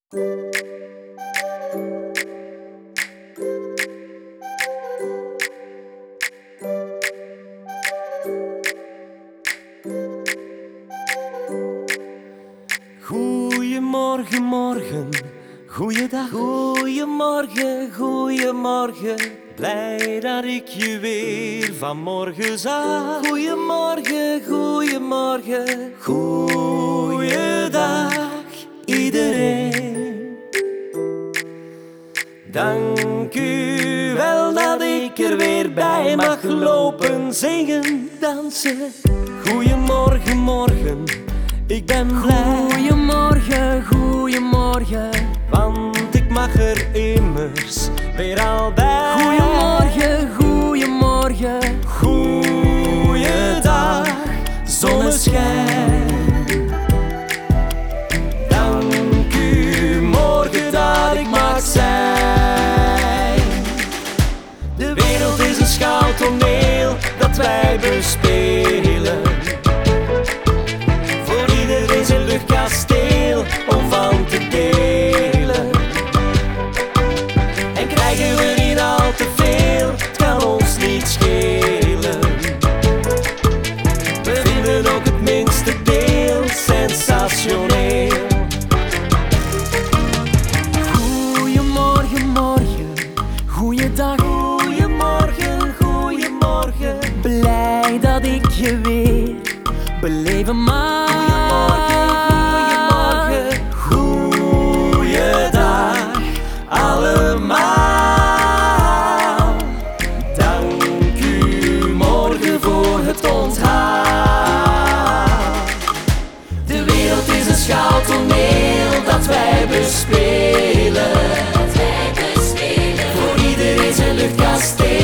Goeiemorgen, morgen, goeiedag. Goeiemorgen, goeiemorgen. Blij dat ik je weer vanmorgen zag. Goeiemorgen, goeiemorgen. Goeiedag, iedereen. Dank u wel dat ik er weer bij mag lopen, zingen, dansen. Goeiemorgen, morgen, ik ben blij. Goeiemorgen, goeiemorgen, want ik mag er immers weer al bij. goeiemorgen, goeiemorgen, Goeiedag, zonneschijn. Dank u, morgen dat ik mag zijn. De wereld is een schouwtoneel dat wij bespelen. Voor ieder is een luchtkasteel om van te delen. En krijgen we niet al te veel, het kan ons niet schelen. We vinden ook het minste deel sensationeel. goeiemorgen, morgen, goeiedag. Goeiemorgen, goeiemorgen. Blij dat ik je weer beleven mag. Goeiemorgen, goeiedag allemaal. Dank u morgen voor het onthaal. De wereld is een schouwtoneel dat wij bespelen. Voor ieder is een luchtkasteel